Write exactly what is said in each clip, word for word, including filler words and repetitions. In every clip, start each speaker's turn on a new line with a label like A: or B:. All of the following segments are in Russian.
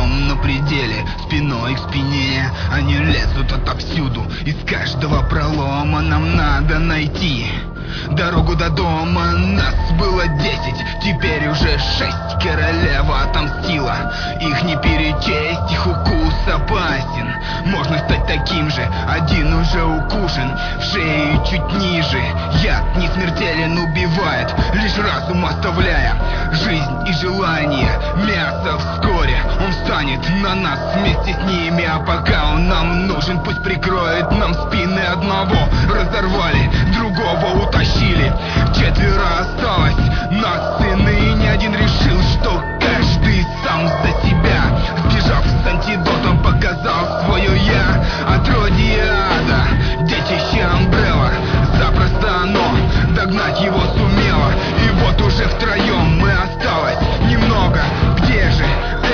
A: втроем на пределе, спиной к спине. Они лезут отовсюду, из каждого пролома нам надо найти дорогу до дома. Нас было десять, теперь уже шесть. Королева отомстила, их не перечесть, их укус опасен. Можно стать таким же, один уже укушен в шею чуть ниже. Яд не смертелен, убивает, лишь разум оставляя жизнь и желание. Мясо вскоре, он встанет на нас вместе с ними. А пока он нам нужен, пусть прикроет нам спины. Одного разорвали, другого утащили, четверо осталось нас сыны. И ни один решил, что каждый сам за себя, сбежав с антидотом, показал свое я. Отродье ада, детище Амбрелла, запросто оно догнать его сумело. И вот уже втроем мы осталось немного. Где же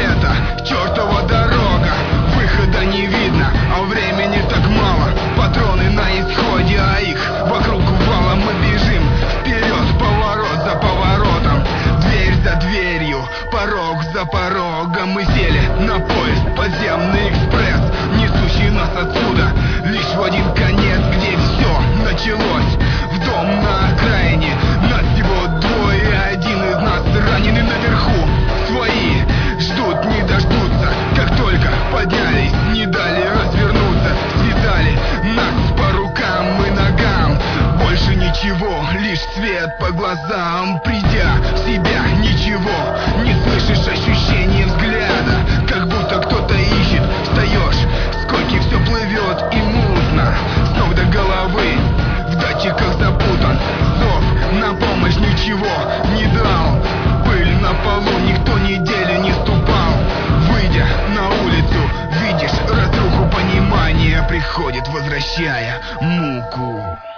A: эта чертова дорога? Выхода не видно, а времени так мало. Патроны на исходе, а их вокруг вала. Мы бежим вперед, поворот за поворотом, дверь за дверью, порог за порогом. Мы сели на поезд, подземный экспресс, несущий нас отсюда лишь в один конец, где все началось. В дом на окраине, нас всего двое, один из нас раненый наверху. Свои ждут, не дождутся, как только поднялись, не дали развернуться. Связали нас по рукам и ногам, больше ничего, лишь свет по глазам. Придя в себя, ничего не слышишь, ощущение взгляда, как будто кто-то ищет. Встаешь, с койки все плывет и мутно, с ног до головы в датчиках запутан. Зов на помощь ничего не дал, пыль на полу, никто неделю не ступал. Выйдя на улицу, видишь разруху, понимание приходит, возвращая муку.